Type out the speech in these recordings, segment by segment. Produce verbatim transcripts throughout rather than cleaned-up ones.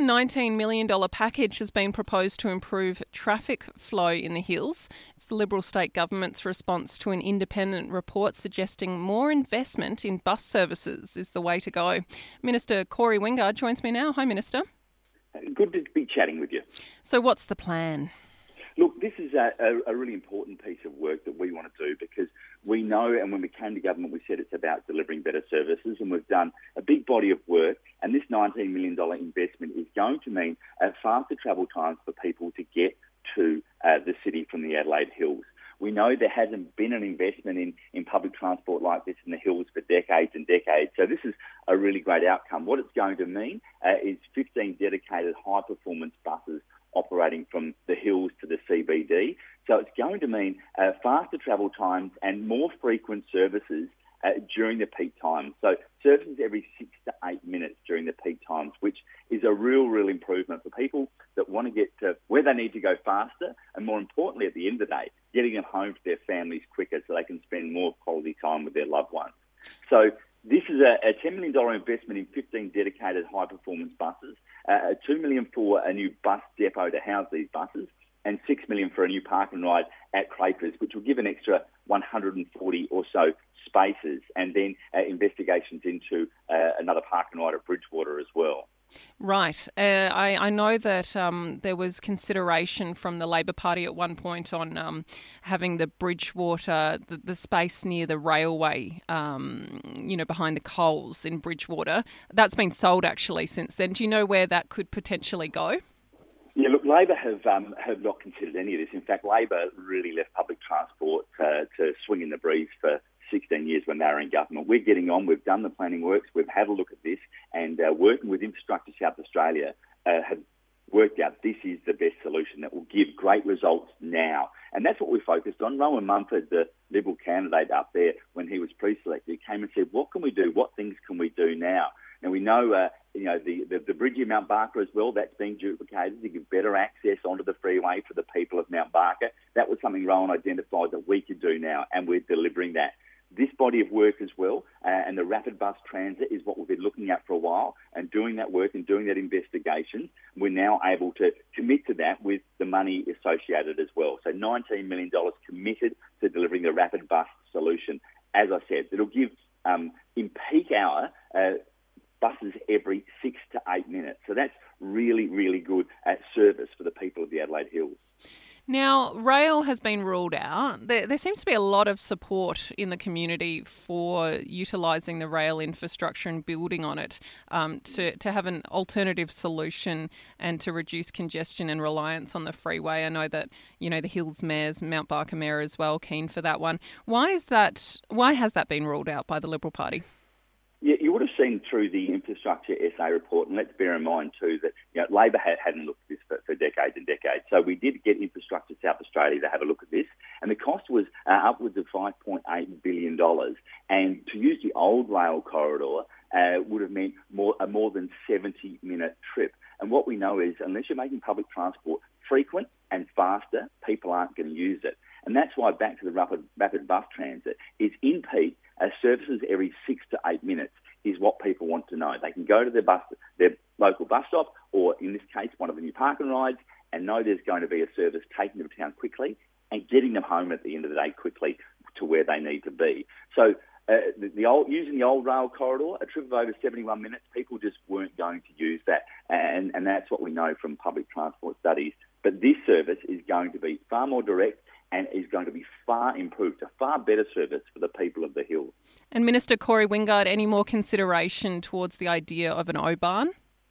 nineteen million dollars package has been proposed to improve traffic flow in the hills. It's the Liberal state government's response to an independent report suggesting more investment in bus services is the way to go. Minister Corey Wingard joins me now. Hi, Minister. Good to be chatting with you. So what's the plan? Look, this is a, a, a really important piece of work that we want to do because we know, and when we came to government, we said it's about delivering better services, and we've done a big body of work, and this nineteen million dollars investment is going to mean uh, faster travel times for people to get to uh, the city from the Adelaide Hills. We know there hasn't been an investment in, in public transport like this in the hills for decades and decades, so this is a really great outcome. What it's going to mean uh, is fifteen dedicated high-performance buses operating from the hills to the C B D. So it's going to mean uh, faster travel times and more frequent services uh, during the peak times. So services every six to eight minutes during the peak times, which is a real, real improvement for people that want to get to where they need to go faster, and more importantly, at the end of the day, getting them home to their families quicker so they can spend more quality time with their loved ones. So this is a, a ten million dollars investment in fifteen dedicated high-performance buses, uh, two million dollars for a new bus depot to house these buses, and six million dollars for a new park and ride at Crapers, which will give an extra one hundred forty or so spaces, and then uh, investigations into uh, another park and ride at Bridgewater as well. Right. Uh, I, I know that um, there was consideration from the Labor Party at one point on um, having the Bridgewater, the, the space near the railway, um, you know, behind the Coles in Bridgewater. That's been sold actually since then. Do you know where that could potentially go? Yeah, look, Labor have um, have not considered any of this. In fact, Labor really left public transport uh, to swing in the breeze for sixteen years when they were in government. We're getting on. We've done the planning works. We've had a look at this, and uh, working with Infrastructure South Australia uh, have worked out this is the best solution that will give great results now. And that's what we focused on. Rowan Mumford, the Liberal candidate up there, when he was pre-selected, came and said, what can we do? What things can we do now? Now, we know, uh, you know, the, the, the bridge in Mount Barker as well, that's being duplicated to give better access onto the freeway for the people of Mount Barker. That was something Rowan identified that we could do now, and we're delivering that. This body of work as well, uh, and the rapid bus transit is what we've been looking at for a while, and doing that work and doing that investigation, we're now able to commit to that with the money associated as well. So nineteen million dollars committed to delivering the rapid bus solution. As I said, it'll give, um, in peak hour, uh, buses every six to eight minutes. So that's really, really good at service for the people of the Adelaide Hills. Now, rail has been ruled out. There, there seems to be a lot of support in the community for utilising the rail infrastructure and building on it um, to, to have an alternative solution and to reduce congestion and reliance on the freeway. I know that, you know, the Hills Mayors, Mount Barker Mayor as well, keen for that one. Why is that? Why has that been ruled out by the Liberal Party? Yeah, you would have seen through the infrastructure S A report, and let's bear in mind too that you know, Labor had, hadn't looked at this for, for decades and decades. So we did get Infrastructure South Australia to have a look at this, and the cost was uh, upwards of five point eight billion dollars. And to use the old rail corridor uh, would have meant more, a more than seventy minute trip. And what we know is unless you're making public transport frequent and faster, people aren't going to use it. And that's why back to the rapid, rapid bus transit is in peak. Uh, services every six to eight minutes is what people want to know. They can go to their bus, their local bus stop, or in this case, one of the new park and rides, and know there's going to be a service taking them to town quickly and getting them home at the end of the day quickly to where they need to be. So uh, the, the old, using the old rail corridor, a trip of over seventy-one minutes, people just weren't going to use that, and, and that's what we know from public transport studies. But this service is going to be far more direct and is going to be far improved, a far better service for the people of the Hills. And Minister Corey Wingard, any more consideration towards the idea of an O-Bahn?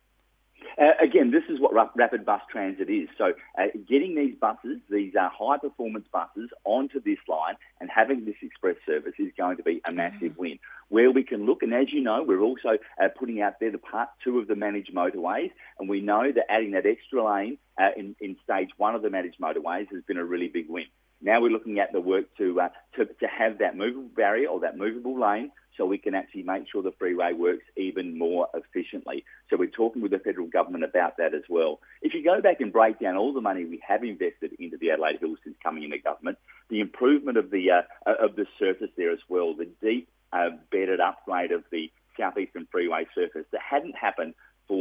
Uh, again, this is what ra- rapid bus transit is. So uh, getting these buses, these uh, high-performance buses, onto this line and having this express service is going to be a massive win. Where we can look, and as you know, we're also uh, putting out there the part two of the managed motorways, and we know that adding that extra lane uh, in, in stage one of the managed motorways has been a really big win. Now we're looking at the work to, uh, to to have that movable barrier or that movable lane so we can actually make sure the freeway works even more efficiently. So we're talking with the federal government about that as well. If you go back and break down all the money we have invested into the Adelaide Hills since coming into government, the improvement of the uh, of the surface there as well, the deep uh, bedded upgrade of the Southeastern Freeway surface that hadn't happened for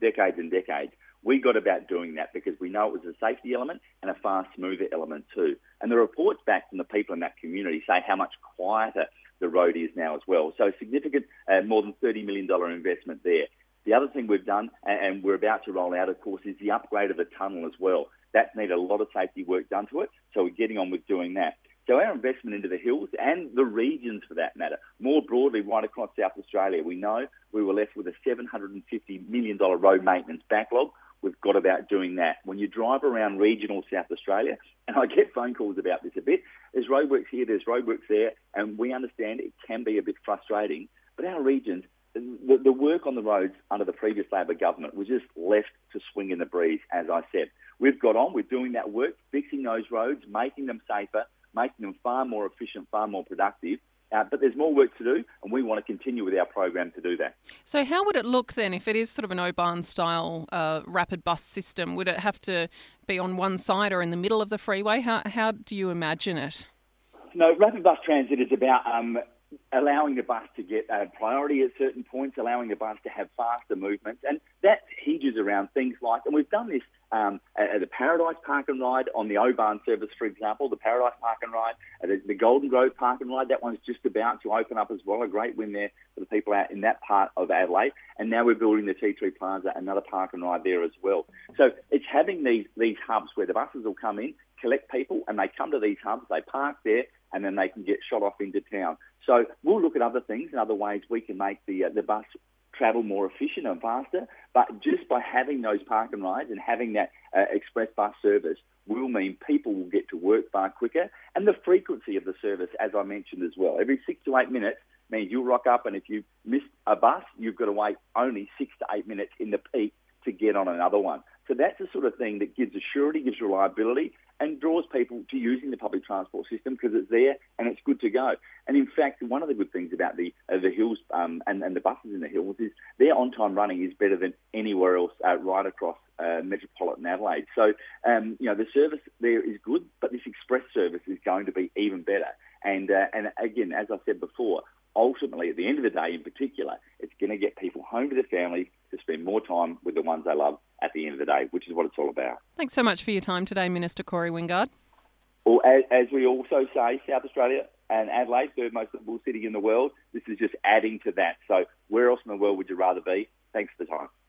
decades and decades. We got about doing that because we know it was a safety element and a far smoother element too. And the reports back from the people in that community say how much quieter the road is now as well. So significant, uh, more than thirty million dollars investment there. The other thing we've done, and we're about to roll out, of course, is the upgrade of the tunnel as well. That's needed a lot of safety work done to it, so we're getting on with doing that. So our investment into the hills and the regions, for that matter, more broadly right across South Australia, we know we were left with a seven hundred fifty million dollars road maintenance backlog. We've got about doing that. When you drive around regional South Australia, and I get phone calls about this a bit, there's roadworks here, there's roadworks there, and we understand it can be a bit frustrating, but our regions, the, the work on the roads under the previous Labor government was just left to swing in the breeze, as I said. We've got on, we're doing that work, fixing those roads, making them safer, making them far more efficient, far more productive. Uh, but there's more work to do, and we want to continue with our program to do that. So how would it look then if it is sort of an Oban-style uh, rapid bus system? Would it have to be on one side or in the middle of the freeway? How, how do you imagine it? No, rapid bus transit is about um, allowing the bus to get uh, priority at certain points, allowing the bus to have faster movements, and that hinges around things like, and we've done this Um, at the Paradise Park and Ride on the Oban service, for example, the Paradise Park and Ride, uh, the, the Golden Grove Park and Ride, that one's just about to open up as well. A great win there for the people out in that part of Adelaide. And now we're building the T three Plaza, another park and ride there as well. So it's having these, these hubs where the buses will come in, collect people, and they come to these hubs, they park there, and then they can get shot off into town. So we'll look at other things and other ways we can make the, uh, the bus travel more efficient and faster, but just by having those park and rides and having that uh, express bus service will mean people will get to work far quicker, and the frequency of the service, as I mentioned as well, every six to eight minutes means you'll rock up, and if you miss a bus, you've got to wait only six to eight minutes in the peak to get on another one. So that's the sort of thing that gives assurity, gives reliability, and draws people to using the public transport system because it's there and it's good to go. And in fact, one of the good things about the uh, the hills um, and, and the buses in the hills is their on-time running is better than anywhere else uh, right across uh, metropolitan Adelaide. So, um, you know, the service there is good, but this express service is going to be even better. And uh, and again, as I said before, ultimately, at the end of the day in particular, it's going to get people home to their families to spend more time with the ones they love at the end of the day, which is what it's all about. Thanks so much for your time today, Minister Corey Wingard. Well, as, as we also say, South Australia and Adelaide, third most livable city in the world, this is just adding to that. So where else in the world would you rather be? Thanks for the time.